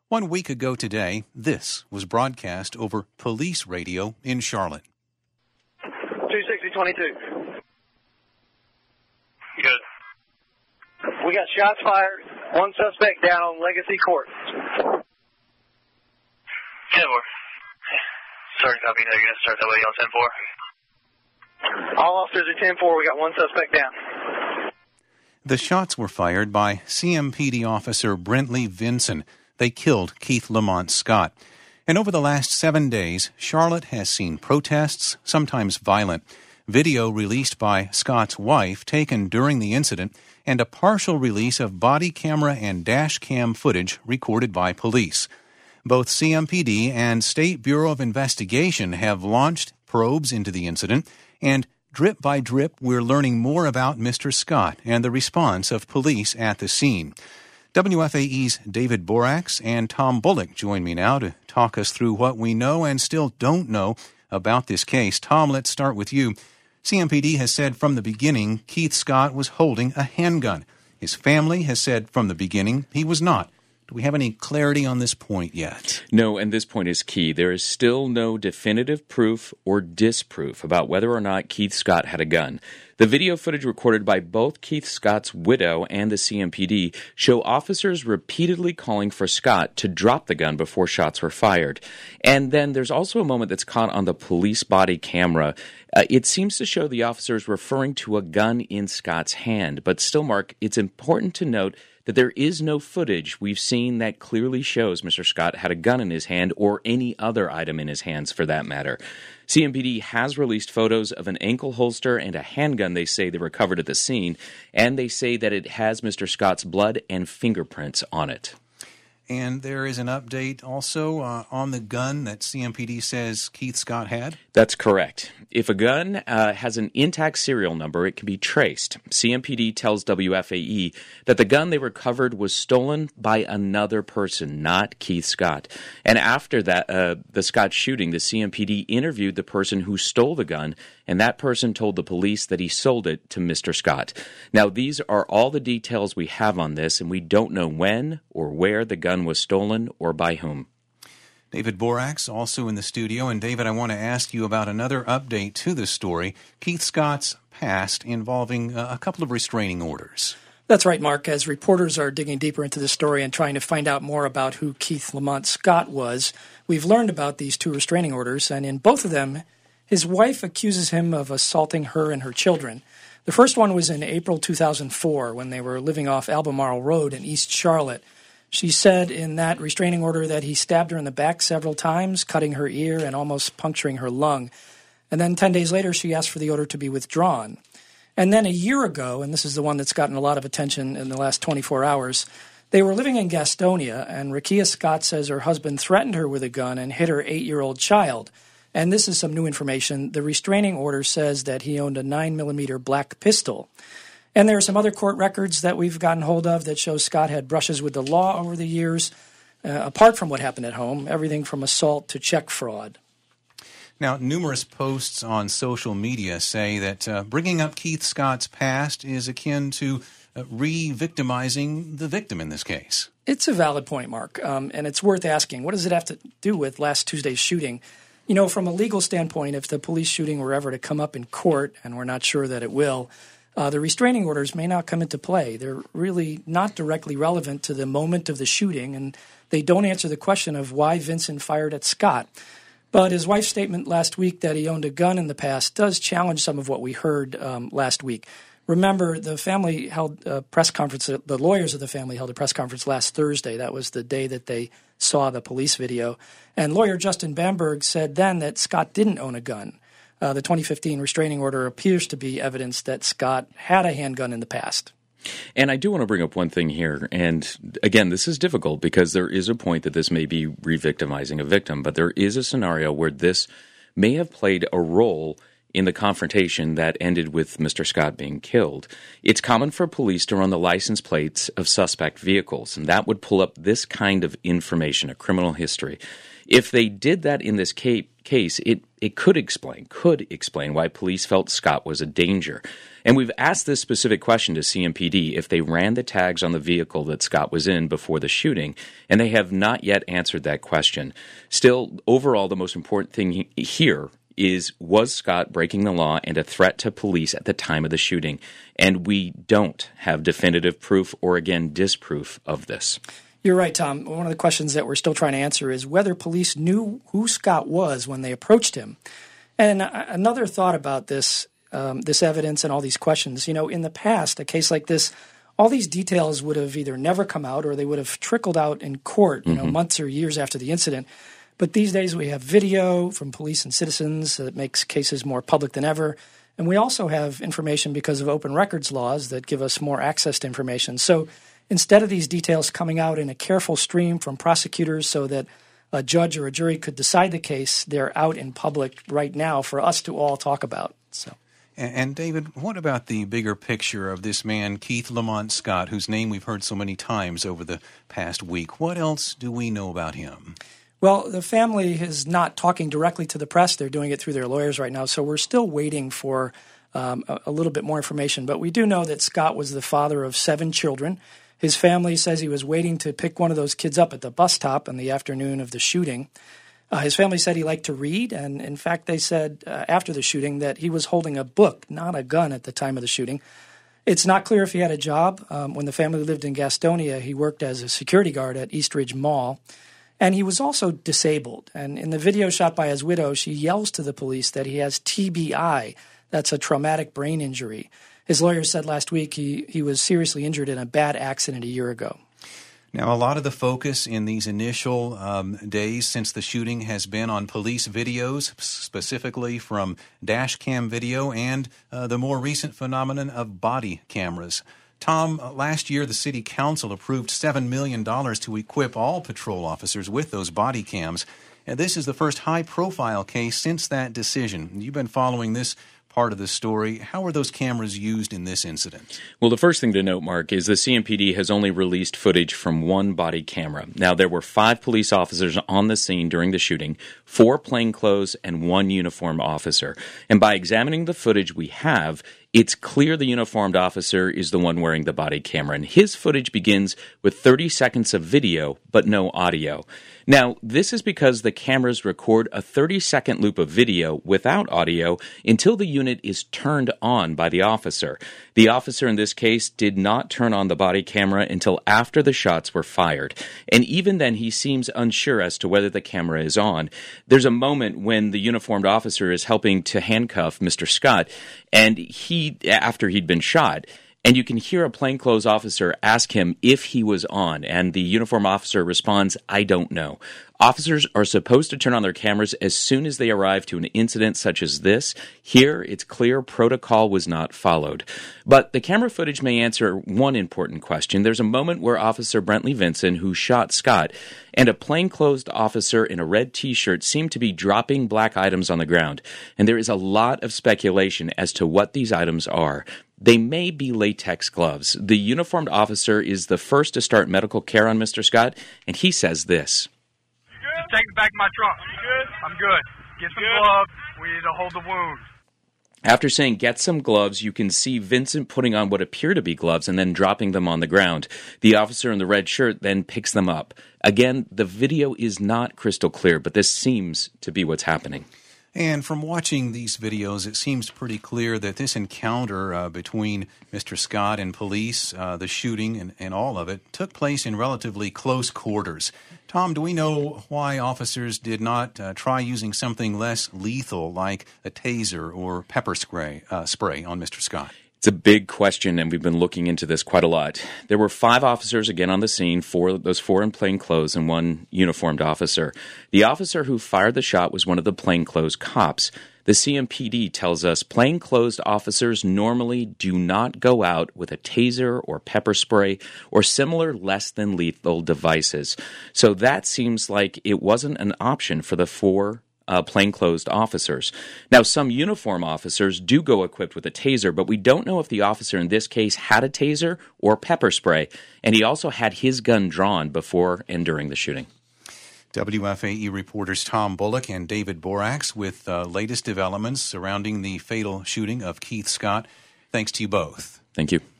1 week ago today, this was broadcast over police radio in Charlotte. 260-22. Good. We got shots fired. One suspect down on Legacy Court. 10-4. Sergeant copy. Now you're going to start that way on 10-4. All officers at 10-4. We got one suspect down. The shots were fired by CMPD officer Brentley Vinson. They killed Keith Lamont Scott. And over the last 7 days, Charlotte has seen protests, sometimes violent. Video released by Scott's wife taken during the incident, and a partial release of body camera and dash cam footage recorded by police. Both CMPD and State Bureau of Investigation have launched probes into the incident, and drip by drip we're learning more about Mr. Scott and the response of police at the scene. WFAE's David Borax and Tom Bullock join me now to talk us through what we know and still don't know about this case. Tom, let's start with you. CMPD has said from the beginning Keith Scott was holding a handgun. His family has said from the beginning he was not. Do we have any clarity on this point yet? No, and this point is key. There is still no definitive proof or disproof about whether or not Keith Scott had a gun. The video footage recorded by both Keith Scott's widow and the CMPD show officers repeatedly calling for Scott to drop the gun before shots were fired. And then there's also a moment that's caught on the police body camera. It seems to show the officers referring to a gun in Scott's hand. But still, Mark, it's important to note that there is no footage we've seen that clearly shows Mr. Scott had a gun in his hand or any other item in his hands for that matter. CMPD has released photos of an ankle holster and a handgun they say they recovered at the scene, and they say that it has Mr. Scott's blood and fingerprints on it. And there is an update also on the gun that CMPD says Keith Scott had? That's correct. If a gun has an intact serial number, it can be traced. CMPD tells WFAE that the gun they recovered was stolen by another person, not Keith Scott. And after that, the Scott shooting, the CMPD interviewed the person who stole the gun, and that person told the police that he sold it to Mr. Scott. Now, these are all the details we have on this, and we don't know when or where the gun was stolen or by whom. David Borax also in the studio. And David, I want to ask you about another update to this story, Keith Scott's past involving a couple of restraining orders. That's right, Mark. As reporters are digging deeper into the story and trying to find out more about who Keith Lamont Scott was, we've learned about these two restraining orders, and in both of them, his wife accuses him of assaulting her and her children. The first one was in April 2004 when they were living off Albemarle Road in East Charlotte. She said in that restraining order that he stabbed her in the back several times, cutting her ear and almost puncturing her lung. And then 10 days later, she asked for the order to be withdrawn. And then a year ago, and this is the one that's gotten a lot of attention in the last 24 hours, they were living in Gastonia, and Rakia Scott says her husband threatened her with a gun and hit her 8-year-old child. And this is some new information. The restraining order says that he owned a 9mm black pistol. And there are some other court records that we've gotten hold of that show Scott had brushes with the law over the years, apart from what happened at home, everything from assault to check fraud. Now, numerous posts on social media say that bringing up Keith Scott's past is akin to re-victimizing the victim in this case. It's a valid point, Mark, and it's worth asking. What does it have to do with last Tuesday's shooting? You know, from a legal standpoint, if the police shooting were ever to come up in court, and we're not sure that it will, the restraining orders may not come into play. They're really not directly relevant to the moment of the shooting, and they don't answer the question of why Vincent fired at Scott. But his wife's statement last week that he owned a gun in the past does challenge some of what we heard last week. Remember, the family held a press conference, the lawyers of the family held a press conference last Thursday. That was the day that they saw the police video. And lawyer Justin Bamberg said then that Scott didn't own a gun. The 2015 restraining order appears to be evidence that Scott had a handgun in the past. And I do want to bring up one thing here. And again, this is difficult because there is a point that this may be re-victimizing a victim, but there is a scenario where this may have played a role in the confrontation that ended with Mr. Scott being killed, it's common for police to run the license plates of suspect vehicles, and that would pull up this kind of information, a criminal history. If they did that in this case, it could explain why police felt Scott was a danger. And we've asked this specific question to CMPD if they ran the tags on the vehicle that Scott was in before the shooting, and they have not yet answered that question. Still, overall, the most important thing here is, was Scott breaking the law and a threat to police at the time of the shooting? And we don't have definitive proof or, again, disproof of this. You're right, Tom. One of the questions that we're still trying to answer is whether police knew who Scott was when they approached him. And another thought about this evidence and all these questions, in the past, a case like this, all these details would have either never come out or they would have trickled out in court, months or years after the incident. But these days we have video from police and citizens that makes cases more public than ever. And we also have information because of open records laws that give us more access to information. So instead of these details coming out in a careful stream from prosecutors so that a judge or a jury could decide the case, they're out in public right now for us to all talk about. And David, what about the bigger picture of this man, Keith Lamont Scott, whose name we've heard so many times over the past week? What else do we know about him? Well, the family is not talking directly to the press. They're doing it through their lawyers right now, so we're still waiting for a little bit more information. But we do know that Scott was the father of 7 children. His family says he was waiting to pick one of those kids up at the bus stop on the afternoon of the shooting. His family said he liked to read, and in fact they said after the shooting that he was holding a book, not a gun at the time of the shooting. It's not clear if he had a job. When the family lived in Gastonia, he worked as a security guard at Eastridge Mall, and he was also disabled. And in the video shot by his widow, she yells to the police that he has TBI, that's a traumatic brain injury. His lawyer said last week he was seriously injured in a bad accident a year ago. Now, a lot of the focus in these initial days since the shooting has been on police videos, specifically from dash cam video and the more recent phenomenon of body cameras. Tom, last year the city council approved $7 million to equip all patrol officers with those body cams. And this is the first high-profile case since that decision. You've been following this part of the story. How were those cameras used in this incident? Well, the first thing to note, Mark, is the CMPD has only released footage from one body camera. Now, there were 5 police officers on the scene during the shooting, 4 plainclothes, and 1 uniformed officer. And by examining the footage we have, it's clear the uniformed officer is the one wearing the body camera, and his footage begins with 30 seconds of video, but no audio. Now, this is because the cameras record a 30-second loop of video without audio until the unit is turned on by the officer. The officer in this case did not turn on the body camera until after the shots were fired, and even then he seems unsure as to whether the camera is on. There's a moment when the uniformed officer is helping to handcuff Mr. Scott, and after he'd been shot, and you can hear a plainclothes officer ask him if he was on, and the uniformed officer responds, "I don't know." Officers are supposed to turn on their cameras as soon as they arrive to an incident such as this. Here, it's clear protocol was not followed. But the camera footage may answer one important question. There's a moment where Officer Brentley Vinson, who shot Scott, and a plainclothes officer in a red T-shirt seem to be dropping black items on the ground. And there is a lot of speculation as to what these items are. They may be latex gloves. The uniformed officer is the first to start medical care on Mr. Scott, and he says this. Just take it back in my trunk. You good? I'm good. Get some gloves. We need to hold the wound. After saying get some gloves, you can see Vincent putting on what appear to be gloves and then dropping them on the ground. The officer in the red shirt then picks them up. Again, the video is not crystal clear, but this seems to be what's happening. And from watching these videos, it seems pretty clear that this encounter between Mr. Scott and police, the shooting and all of it, took place in relatively close quarters. Tom, do we know why officers did not try using something less lethal like a taser or pepper spray on Mr. Scott? It's a big question, and we've been looking into this quite a lot. There were 5 officers again on the scene, 4 in plain clothes and 1 uniformed officer. The officer who fired the shot was one of the plainclothes cops. The CMPD tells us plainclothes officers normally do not go out with a taser or pepper spray or similar less than lethal devices. So that seems like it wasn't an option for the 4 plainclothes officers. Now, some uniform officers do go equipped with a taser, but we don't know if the officer in this case had a taser or pepper spray, and he also had his gun drawn before and during the shooting. WFAE reporters Tom Bullock and David Borax with latest developments surrounding the fatal shooting of Keith Scott. Thanks to you both. Thank you.